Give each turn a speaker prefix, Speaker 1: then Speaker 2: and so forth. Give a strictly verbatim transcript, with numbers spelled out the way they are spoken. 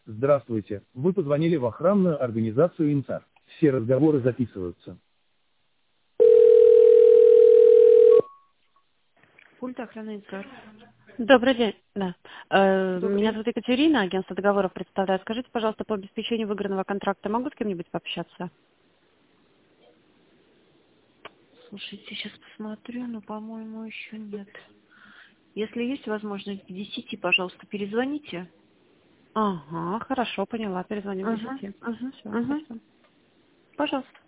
Speaker 1: Здравствуйте, вы позвонили в охранную организацию «Инцар». Все разговоры записываются.
Speaker 2: Пульт охраны Инцар.
Speaker 3: Добрый день. Да. Э,
Speaker 2: Добрый
Speaker 3: Меня
Speaker 2: день.
Speaker 3: зовут Екатерина, агентство договоров представляет. Скажите, пожалуйста, по обеспечению выигранного контракта могу с кем-нибудь пообщаться?
Speaker 2: Слушайте, сейчас посмотрю, но, по-моему, еще нет. Если есть возможность к десяти, пожалуйста, перезвоните.
Speaker 3: Ага, хорошо, поняла. Перезвоним в
Speaker 2: Угу,
Speaker 3: десяти.
Speaker 2: угу,
Speaker 3: Все,
Speaker 2: угу.
Speaker 3: спасибо.
Speaker 2: Пожалуйста.